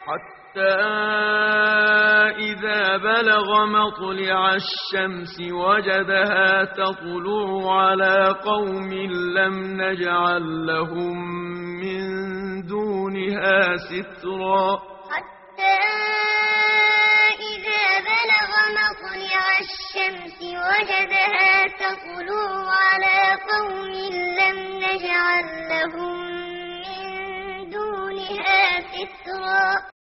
حتى إذا بلغ مطلع الشمس وجدها تطلع على قوم لم نجعل لهم من دونها سترا حتى إذا بلغ مطلع الشمس وجدها تطلع على قوم لم نجعل لهم من دونها سترا